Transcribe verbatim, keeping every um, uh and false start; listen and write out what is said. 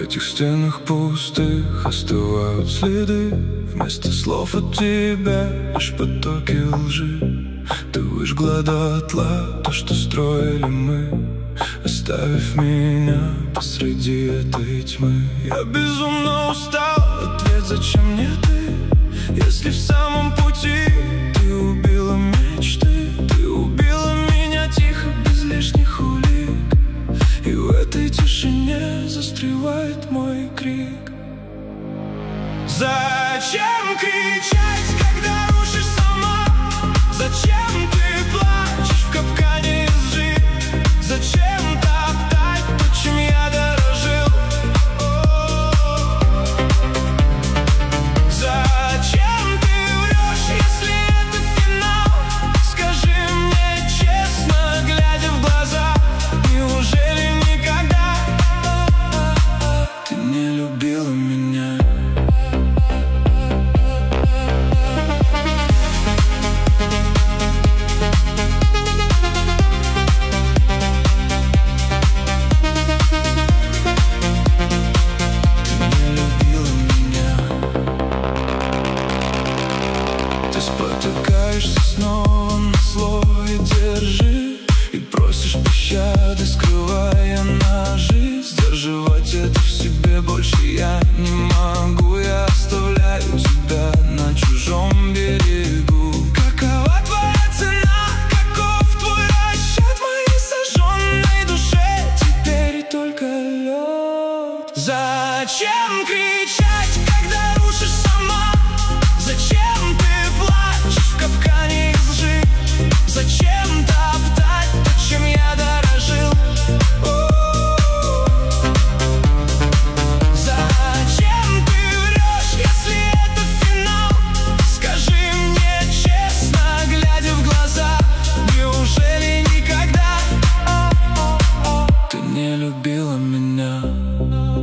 этих стенах пустых остывают следы. Вместо слов от тебя лишь потоки лжи. Ты выжгла дотла то, что строили мы, оставив меня посреди этой тьмы. Я безумно устал, ответ зачем мне ты, если в самом пути ты убила мечты. Ты убила меня тихо, без лишних улик, и в этой тишине застревает мой крик. Зачем кричать, когда рушишь сама? Зачем ты плачешь в капкане лжи? Зачем топтать то, чем я дорожил? Зачем ты врешь, если это финал? Скажи мне честно, глядя в глаза, неужели никогда ты не любила меня? Спотыкаешься снова на слове «держи» и просишь пощады, скрывая ножи. Сдерживать это в себе больше я не могу. Я оставляю тебя на чужом берегу. Какова твоя цена? Каков твой расчет моей сожженной душе? Теперь только лед. Зачем кричать, когда рушишь сама? Зачем ты плачешь в капкане из лжи? Зачем топтать то, чем я дорожил? Зачем ты врешь, если это финал? Скажи мне честно, глядя в глаза, неужели никогда ты не любила меня?